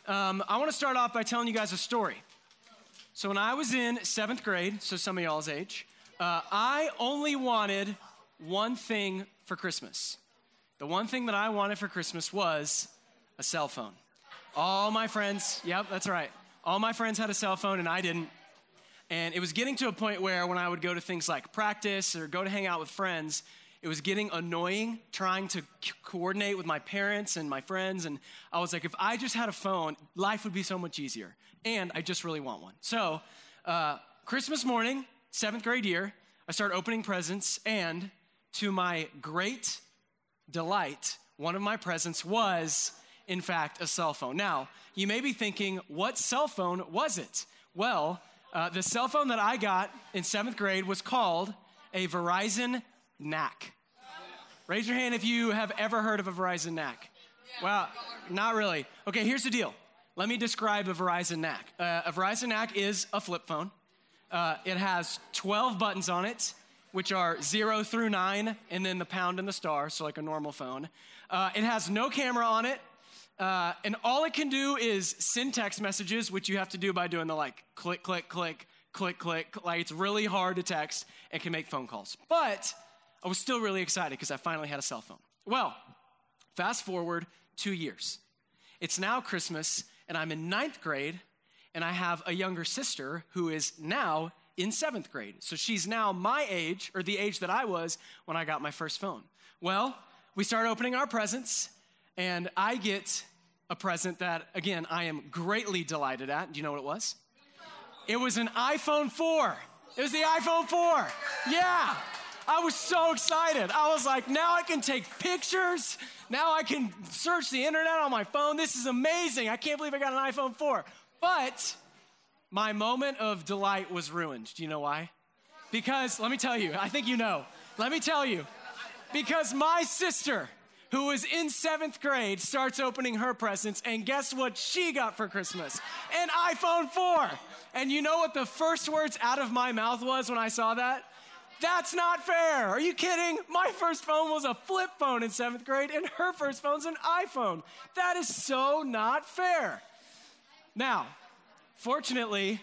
I want to start off by telling you guys a story. So when I was in 7th grade, so some of y'all's age, I only wanted one thing for Christmas. The one thing that I wanted for Christmas was a cell phone. All my friends, yep, that's right. All my friends had a cell phone and I didn't. And it was getting to a point where when I would go to things like practice or go to hang out with friends, it was getting annoying trying to coordinate with my parents and my friends. And I was like, if I just had a phone, life would be so much easier. And I just really want one. So Christmas morning, 7th grade year, I started opening presents. And to my great delight, one of my presents was, in fact, a cell phone. Now, you may be thinking, what cell phone was it? Well, the cell phone that I got in 7th grade was called a Verizon NAC. Raise your hand if you have ever heard of a Verizon NAC. Well, not really. Okay, here's the deal. Let me describe a Verizon NAC. A Verizon NAC is a flip phone. It has 12 buttons on it, which are 0 through 9, and then the pound and the star, so like a normal phone. It has no camera on it, and all it can do is send text messages, which you have to do by doing the like click, click, click, click, click. Like it's really hard to text and can make phone calls. But I was still really excited because I finally had a cell phone. Well, fast forward 2 years. It's now Christmas, and I'm in 9th grade, and I have a younger sister who is now in 7th grade. So she's now my age, or the age that I was when I got my first phone. Well, we start opening our presents, and I get a present that, again, I am greatly delighted at. Do you know what it was? It was an iPhone 4. It was the iPhone 4. Yeah. I was so excited. I was like, now I can take pictures. Now I can search the internet on my phone. This is amazing. I can't believe I got an iPhone 4. But my moment of delight was ruined. Do you know why? Because, let me tell you, I think you know. Let me tell you. Because my sister, who was in 7th grade, starts opening her presents, and guess what she got for Christmas? An iPhone 4. And you know what the first words out of my mouth was when I saw that? That's not fair. Are you kidding? My first phone was a flip phone in 7th grade, and her first phone's an iPhone. That is so not fair. Now, fortunately,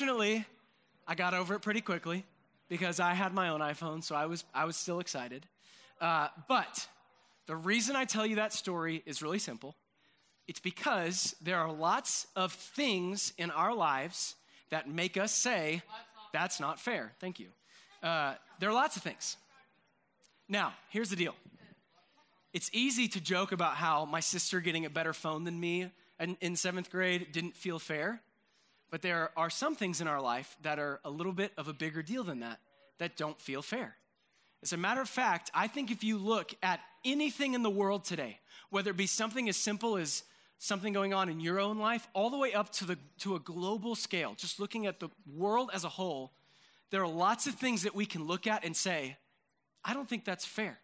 I got over it pretty quickly because I had my own iPhone, so I was still excited. But the reason I tell you that story is really simple. It's because there are lots of things in our lives that make us say, that's not fair. Thank you. There are lots of things. Now, here's the deal. It's easy to joke about how my sister getting a better phone than me in 7th grade didn't feel fair, but there are some things in our life that are a little bit of a bigger deal than that don't feel fair. As a matter of fact, I think if you look at anything in the world today, whether it be something as simple as something going on in your own life, all the way up to a global scale, just looking at the world as a whole, there are lots of things that we can look at and say, I don't think that's fair.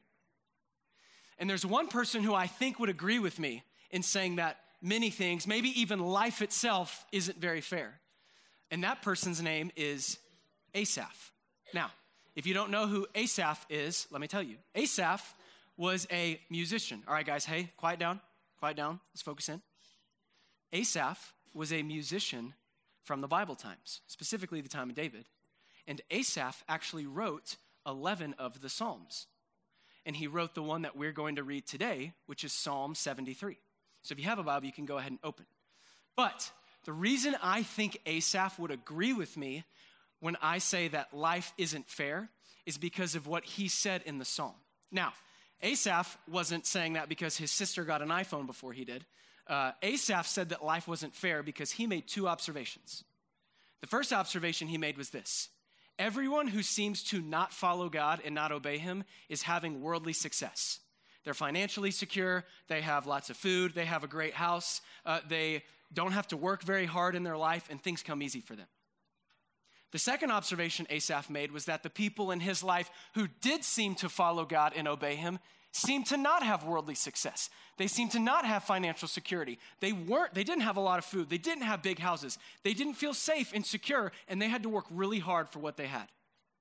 And there's one person who I think would agree with me in saying that many things, maybe even life itself, isn't very fair. And that person's name is Asaph. Now, if you don't know who Asaph is, let me tell you. Asaph was a musician. All right, guys, hey, quiet down. Let's focus in. Asaph was a musician from the Bible times, specifically the time of David. And Asaph actually wrote 11 of the Psalms. And he wrote the one that we're going to read today, which is Psalm 73. So if you have a Bible, you can go ahead and open. But the reason I think Asaph would agree with me when I say that life isn't fair is because of what he said in the Psalm. Now, Asaph wasn't saying that because his sister got an iPhone before he did. Asaph said that life wasn't fair because he made two observations. The first observation he made was this: everyone who seems to not follow God and not obey him is having worldly success. They're financially secure, they have lots of food, they have a great house, they don't have to work very hard in their life, and things come easy for them. The second observation Asaph made was that the people in his life who did seem to follow God and obey him seemed to not have worldly success. They seemed to not have financial security. They didn't have a lot of food. They didn't have big houses. They didn't feel safe and secure, and they had to work really hard for what they had.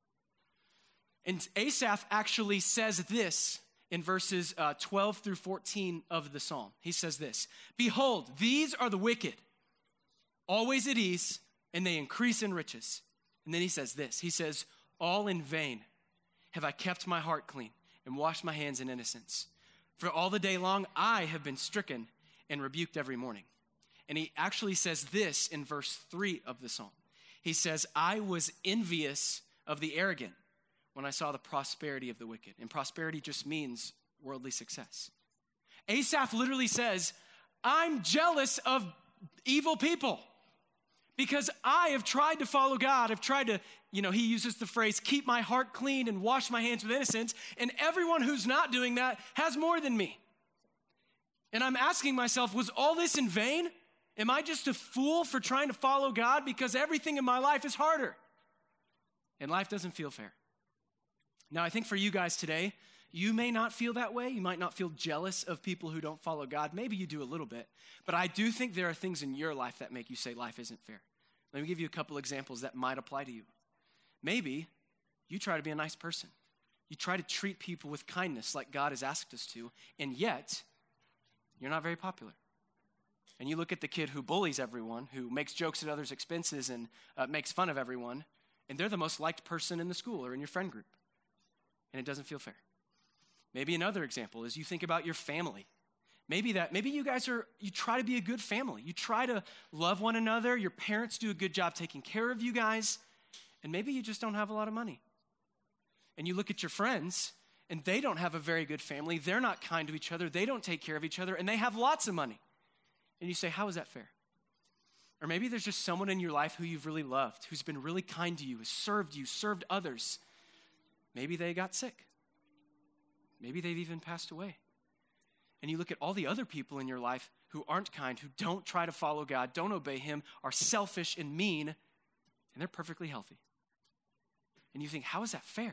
And Asaph actually says this in verses 12 through 14 of the Psalm. He says this: "Behold, these are the wicked. always at ease, and they increase in riches. And then he says this. He says, all in vain have I kept my heart clean and washed my hands in innocence. For all the day long I have been stricken and rebuked every morning. And he actually says this in verse 3 of the psalm. He says, I was envious of the arrogant when I saw the prosperity of the wicked. And prosperity just means worldly success. Asaph literally says, I'm jealous of evil people because I have tried to follow God. I've tried to, he uses the phrase, keep my heart clean and wash my hands with innocence. And everyone who's not doing that has more than me. And I'm asking myself, was all this in vain? Am I just a fool for trying to follow God because everything in my life is harder? And life doesn't feel fair. Now, I think for you guys today, you may not feel that way. You might not feel jealous of people who don't follow God. Maybe you do a little bit. But I do think there are things in your life that make you say life isn't fair. Let me give you a couple examples that might apply to you. Maybe you try to be a nice person. You try to treat people with kindness like God has asked us to, and yet you're not very popular. And you look at the kid who bullies everyone, who makes jokes at others' expenses and makes fun of everyone, and they're the most liked person in the school or in your friend group. And it doesn't feel fair. Maybe another example is you think about your family. Maybe you guys you try to be a good family. You try to love one another. Your parents do a good job taking care of you guys. And maybe you just don't have a lot of money. And you look at your friends, and they don't have a very good family. They're not kind to each other. They don't take care of each other, and they have lots of money. And you say, how is that fair? Or maybe there's just someone in your life who you've really loved, who's been really kind to you, served others. Maybe they got sick. Maybe they've even passed away. And you look at all the other people in your life who aren't kind, who don't try to follow God, don't obey him, are selfish and mean, and they're perfectly healthy. And you think, how is that fair?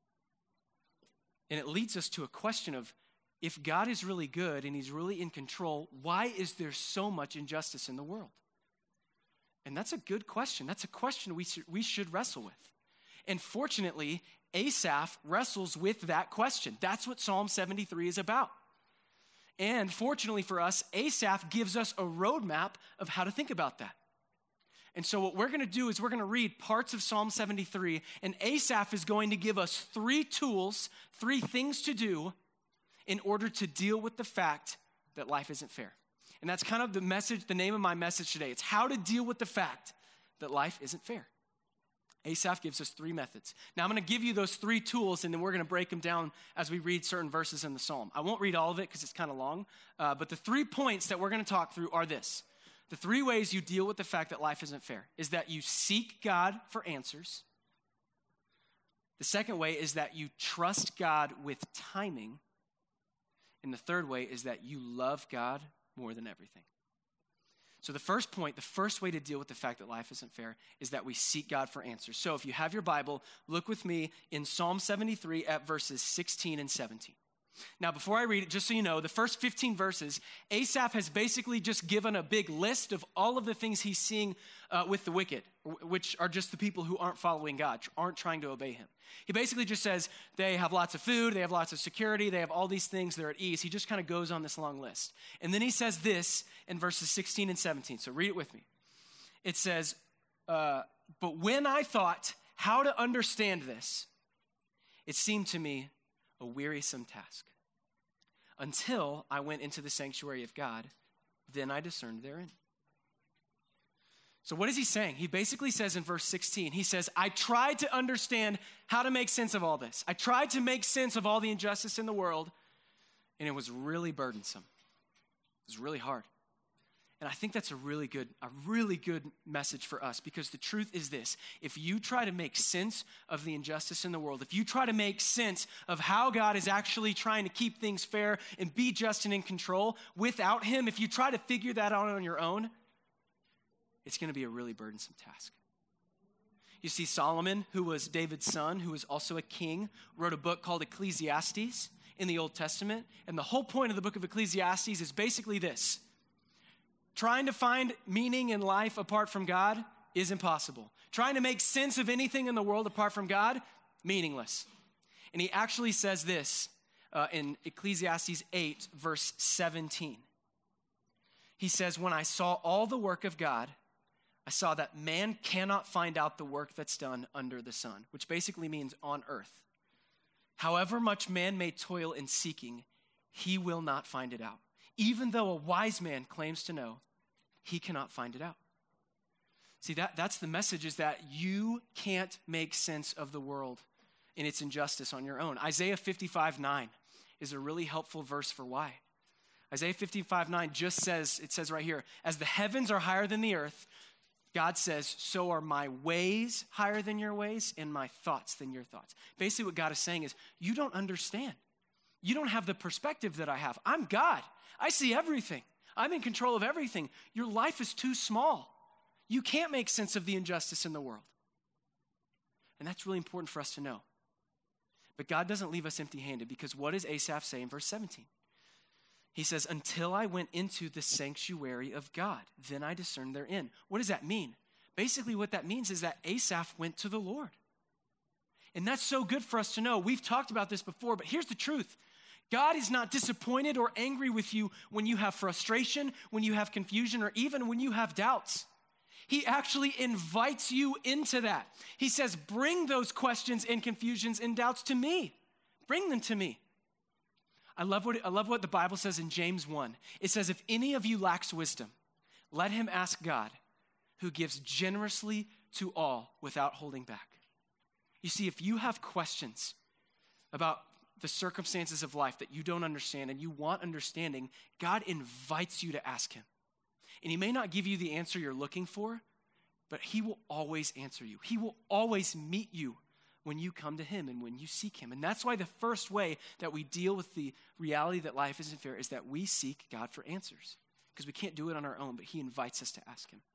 And it leads us to a question of, if God is really good and he's really in control, why is there so much injustice in the world? And that's a good question. That's a question we should wrestle with. And fortunately, Asaph wrestles with that question. That's what Psalm 73 is about. And fortunately for us, Asaph gives us a roadmap of how to think about that. And so what we're going to do is we're going to read parts of Psalm 73, and Asaph is going to give us 3 tools, 3 things to do in order to deal with the fact that life isn't fair. And that's kind of the message, the name of my message today. It's how to deal with the fact that life isn't fair. Asaph gives us 3 methods. Now I'm going to give you those 3 tools, and then we're going to break them down as we read certain verses in the psalm. I won't read all of it because it's kind of long, but the 3 points that we're going to talk through are this. The 3 ways you deal with the fact that life isn't fair is that you seek God for answers. The second way is that you trust God with timing. And the third way is that you love God more than everything. So the first point, the first way to deal with the fact that life isn't fair is that we seek God for answers. So if you have your Bible, look with me in Psalm 73 at verses 16 and 17. Now, before I read it, just so you know, the first 15 verses, Asaph has basically just given a big list of all of the things he's seeing with the wicked, which are just the people who aren't following God, aren't trying to obey him. He basically just says they have lots of food, they have lots of security, they have all these things, they're at ease. He just kind of goes on this long list. And then he says this in verses 16 and 17, so read it with me. It says, but when I thought how to understand this, it seemed to me a wearisome task. Until I went into the sanctuary of God, then I discerned therein. So what is he saying? He basically says in verse 16, he says, I tried to understand how to make sense of all this. I tried to make sense of all the injustice in the world, and it was really burdensome. It was really hard. And I think that's a really good message for us, because the truth is this: if you try to make sense of the injustice in the world, if you try to make sense of how God is actually trying to keep things fair and be just and in control without him, if you try to figure that out on your own, it's going to be a really burdensome task. You see, Solomon, who was David's son, who was also a king, wrote a book called Ecclesiastes in the Old Testament. And the whole point of the book of Ecclesiastes is basically this: trying to find meaning in life apart from God is impossible. Trying to make sense of anything in the world apart from God, meaningless. And he actually says this in Ecclesiastes 8, verse 17. He says, when I saw all the work of God, I saw that man cannot find out the work that's done under the sun, which basically means on earth. However much man may toil in seeking, he will not find it out. Even though a wise man claims to know, he cannot find it out. See, that's the message, is that you can't make sense of the world and its injustice on your own. Isaiah 55:9 is a really helpful verse for why. Isaiah 55:9 just says, it says right here, as the heavens are higher than the earth, God says, so are my ways higher than your ways and my thoughts than your thoughts. Basically what God is saying is, you don't understand. You don't have the perspective that I have. I'm God. I see everything. I'm in control of everything. Your life is too small. You can't make sense of the injustice in the world. And that's really important for us to know. But God doesn't leave us empty-handed, because what does Asaph say in verse 17? He says, until I went into the sanctuary of God, then I discerned their end. What does that mean? Basically what that means is that Asaph went to the Lord. And that's so good for us to know. We've talked about this before, but here's the truth. God is not disappointed or angry with you when you have frustration, when you have confusion, or even when you have doubts. He actually invites you into that. He says, bring those questions and confusions and doubts to me. Bring them to me. I love what the Bible says in James 1. It says, if any of you lacks wisdom, let him ask God, who gives generously to all without holding back. You see, if you have questions about the circumstances of life that you don't understand and you want understanding, God invites you to ask him. And he may not give you the answer you're looking for, but he will always answer you. He will always meet you when you come to him and when you seek him. And that's why the first way that we deal with the reality that life isn't fair is that we seek God for answers, because we can't do it on our own, but he invites us to ask him.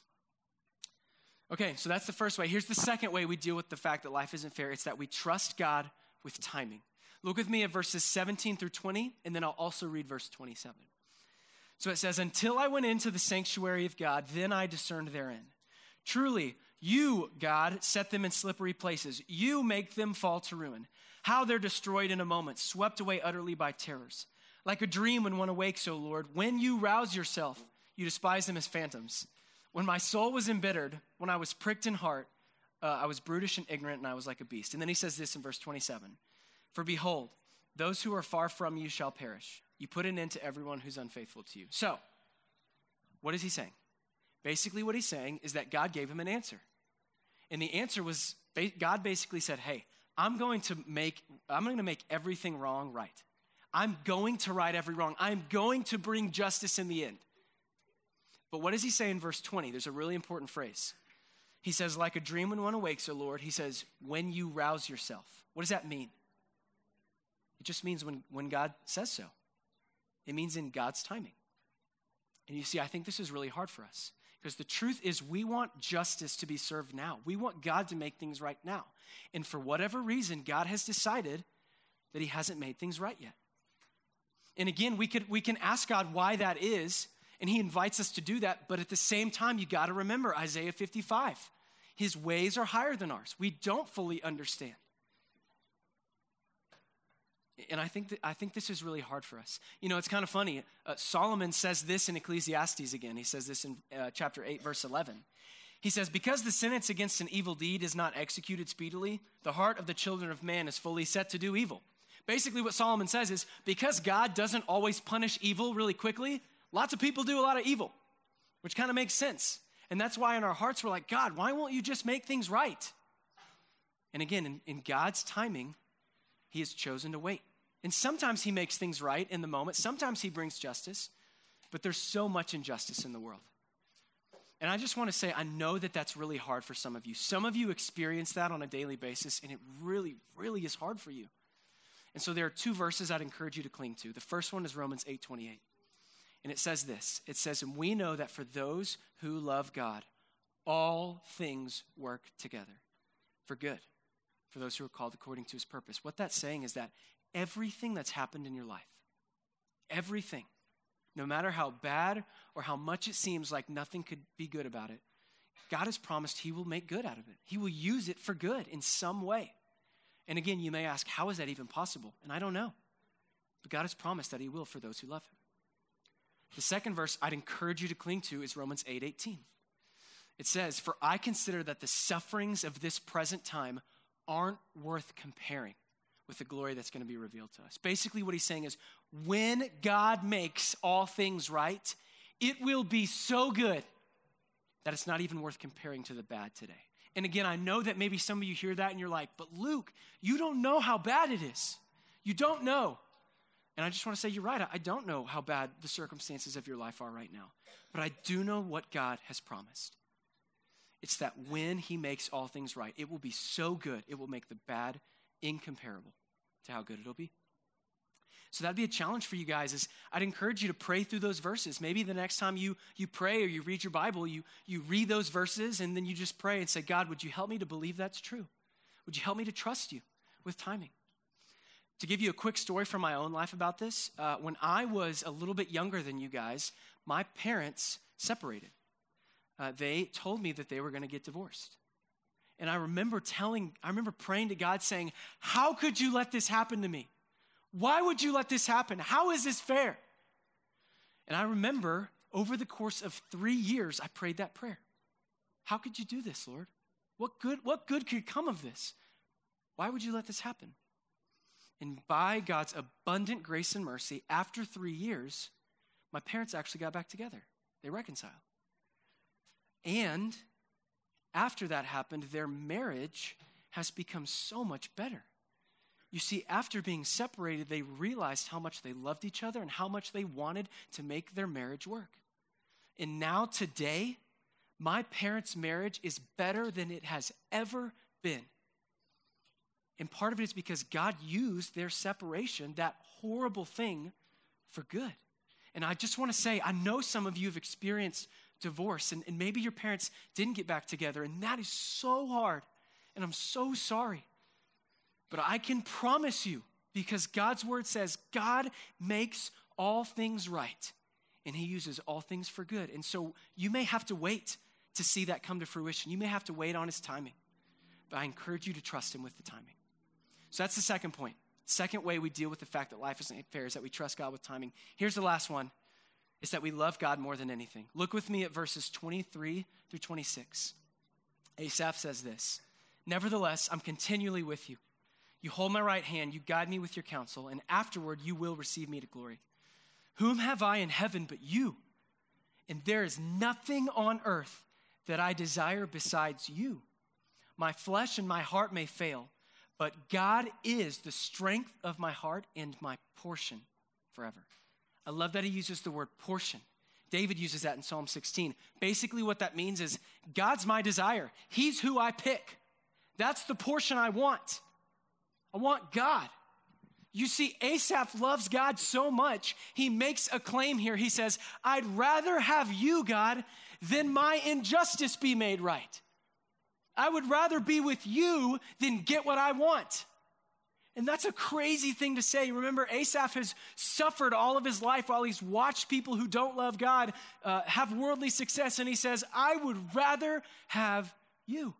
Okay, so that's the first way. Here's the second way we deal with the fact that life isn't fair. It's that we trust God with timing. Look with me at verses 17 through 20, and then I'll also read verse 27. So it says, until I went into the sanctuary of God, then I discerned their end. Truly, you, God, set them in slippery places. You make them fall to ruin. How they're destroyed in a moment, swept away utterly by terrors. Like a dream when one awakes, O Lord, when you rouse yourself, you despise them as phantoms. When my soul was embittered, when I was pricked in heart, I was brutish and ignorant, and I was like a beast. And then he says this in verse 27. For behold, those who are far from you shall perish. You put an end to everyone who's unfaithful to you. So, what is he saying? Basically what he's saying is that God gave him an answer. And the answer was, God basically said, hey, I'm going to make everything wrong right. I'm going to right every wrong. I'm going to bring justice in the end. But what does he say in verse 20? There's a really important phrase. He says, like a dream when one awakes, O Lord, he says, when you rouse yourself. What does that mean? It just means when God says so. It means in God's timing. And you see, I think this is really hard for us, because the truth is we want justice to be served now. We want God to make things right now. And for whatever reason, God has decided that he hasn't made things right yet. And again, we can ask God why that is, and he invites us to do that. But at the same time, you got to remember Isaiah 55. His ways are higher than ours. We don't fully understand. And I think this is really hard for us. You know, it's kind of funny. Solomon says this in Ecclesiastes again. He says this in chapter 8, verse 11. He says, because the sentence against an evil deed is not executed speedily, the heart of the children of man is fully set to do evil. Basically what Solomon says is, because God doesn't always punish evil really quickly, lots of people do a lot of evil, which kind of makes sense. And that's why in our hearts we're like, God, why won't you just make things right? And again, in God's timing, he has chosen to wait. And sometimes he makes things right in the moment. Sometimes he brings justice. But there's so much injustice in the world. And I just want to say, I know that that's really hard for some of you. Some of you experience that on a daily basis, and it really, really is hard for you. And so there are two verses I'd encourage you to cling to. The first one is Romans 8:28. And it says this. It says, and we know that for those who love God, all things work together for good, for those who are called according to his purpose. What that's saying is that everything that's happened in your life, everything, no matter how bad or how much it seems like nothing could be good about it, God has promised he will make good out of it. He will use it for good in some way. And again, you may ask, how is that even possible? And I don't know. But God has promised that he will for those who love him. The second verse I'd encourage you to cling to is Romans 8:18. It says, "For I consider that the sufferings of this present time aren't worth comparing with the glory that's going to be revealed to us." Basically what he's saying is, when God makes all things right, it will be so good that it's not even worth comparing to the bad today. And again, I know that maybe some of you hear that and you're like, "But Luke, you don't know how bad it is. You don't know." And I just want to say, you're right. I don't know how bad the circumstances of your life are right now. But I do know what God has promised. It's that when he makes all things right, it will be so good, it will make the bad incomparable to how good it'll be. So that'd be a challenge for you guys. Is I'd encourage you to pray through those verses. Maybe the next time you pray or you read your Bible, you read those verses and then you just pray and say, "God, would you help me to believe that's true? Would you help me to trust you with timing?" To give you a quick story from my own life about this, when I was a little bit younger than you guys, my parents separated. They told me that they were going to get divorced. And I remember praying to God saying, "How could you let this happen to me? Why would you let this happen? How is this fair?" And I remember over the course of 3 years, I prayed that prayer. "How could you do this, Lord? What good could come of this? Why would you let this happen?" And by God's abundant grace and mercy, after 3 years, my parents actually got back together. They reconciled. And after that happened, their marriage has become so much better. You see, after being separated, they realized how much they loved each other and how much they wanted to make their marriage work. And now today, my parents' marriage is better than it has ever been. And part of it is because God used their separation, that horrible thing, for good. And I just want to say, I know some of you have experienced divorce, and maybe your parents didn't get back together, and that is so hard, and I'm so sorry. But I can promise you, because God's word says God makes all things right, and he uses all things for good. And so you may have to wait to see that come to fruition. You may have to wait on his timing. But I encourage you to trust him with the timing. So that's the second point. Second way we deal with the fact that life isn't fair is that we trust God with timing. Here's the last one, is that we love God more than anything. Look with me at verses 23 through 26. Asaph says this, "Nevertheless, I'm continually with you. You hold my right hand, you guide me with your counsel, and afterward you will receive me to glory. Whom have I in heaven but you? And there is nothing on earth that I desire besides you. My flesh and my heart may fail, but God is the strength of my heart and my portion forever." I love that he uses the word portion. David uses that in Psalm 16. Basically what that means is God's my desire. He's who I pick. That's the portion I want. I want God. You see, Asaph loves God so much, he makes a claim here. He says, "I'd rather have you, God, than my injustice be made right. I would rather be with you than get what I want." And that's a crazy thing to say. Remember, Asaph has suffered all of his life while he's watched people who don't love God have worldly success. And he says, "I would rather have you."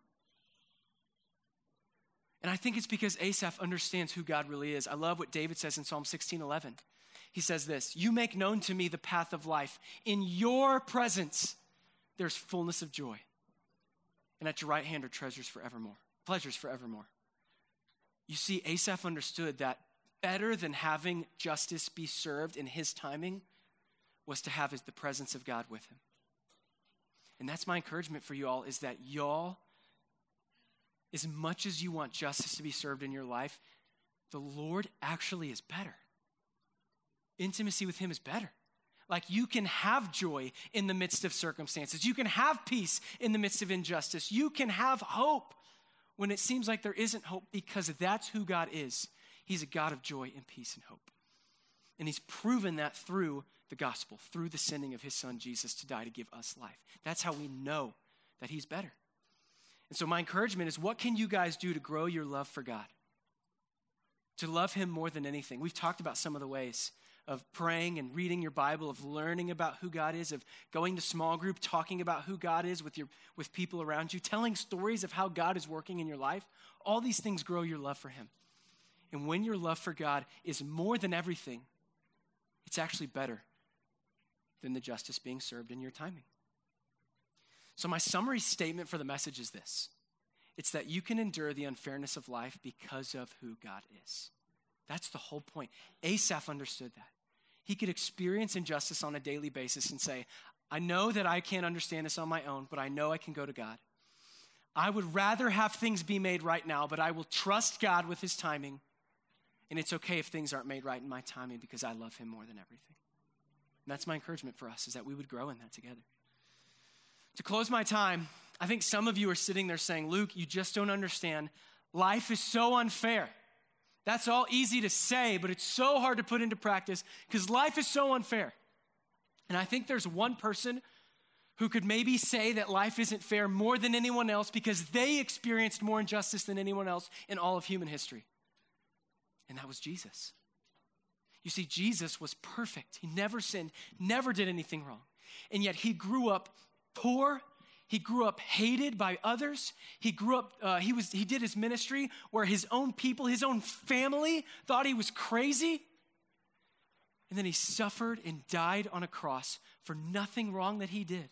And I think it's because Asaph understands who God really is. I love what David says in Psalm 16:11. He says this, "You make known to me the path of life. In your presence, there's fullness of joy. And at your right hand are pleasures forevermore." You see, Asaph understood that better than having justice be served in his timing was to have the presence of God with him. And that's my encouragement for you all, is that y'all, as much as you want justice to be served in your life, the Lord actually is better. Intimacy with him is better. Like, you can have joy in the midst of circumstances. You can have peace in the midst of injustice. You can have hope when it seems like there isn't hope, because that's who God is. He's a God of joy and peace and hope. And he's proven that through the gospel, through the sending of his son Jesus to die to give us life. That's how we know that he's better. And so my encouragement is, what can you guys do to grow your love for God? To love him more than anything. We've talked about some of the ways of praying and reading your Bible, of learning about who God is, of going to small group, talking about who God is with people around you, telling stories of how God is working in your life. All these things grow your love for him. And when your love for God is more than everything, it's actually better than the justice being served in your timing. So my summary statement for the message is this. It's that you can endure the unfairness of life because of who God is. That's the whole point. Asaph understood that. He could experience injustice on a daily basis and say, I know that I can't understand this on my own, but I know I can go to God. I would rather have things be made right now, but I will trust God with his timing. And it's okay if things aren't made right in my timing because I love him more than everything. And that's my encouragement for us, is that we would grow in that together. To close my time, I think some of you are sitting there saying, Luke, you just don't understand. Life is so unfair. That's all easy to say, but it's so hard to put into practice because life is so unfair. And I think there's one person who could maybe say that life isn't fair more than anyone else because they experienced more injustice than anyone else in all of human history. And that was Jesus. You see, Jesus was perfect. He never sinned, never did anything wrong. And yet he grew up poor. He grew up hated by others. He grew up, he did his ministry where his own people, his own family thought he was crazy. And then he suffered and died on a cross for nothing wrong that he did.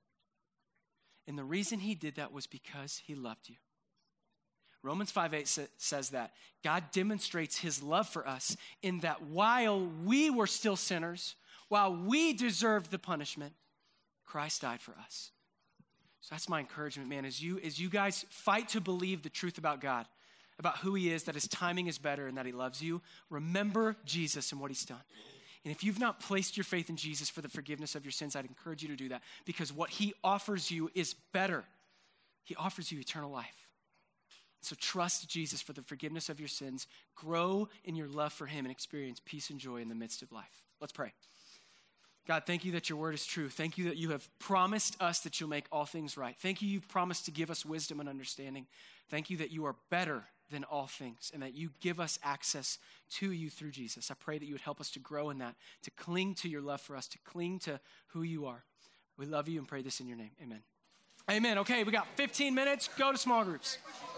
And the reason he did that was because he loved you. Romans 5:8 says that God demonstrates his love for us in that while we were still sinners, while we deserved the punishment, Christ died for us. So that's my encouragement, man, as you guys fight to believe the truth about God, about who he is, that his timing is better and that he loves you, remember Jesus and what he's done. And if you've not placed your faith in Jesus for the forgiveness of your sins, I'd encourage you to do that because what he offers you is better. He offers you eternal life. So trust Jesus for the forgiveness of your sins. Grow in your love for him and experience peace and joy in the midst of life. Let's pray. God, thank you that your word is true. Thank you that you have promised us that you'll make all things right. Thank you you've promised to give us wisdom and understanding. Thank you that you are better than all things and that you give us access to you through Jesus. I pray that you would help us to grow in that, to cling to your love for us, to cling to who you are. We love you and pray this in your name. Amen. Amen. Okay, we got 15 minutes. Go to small groups.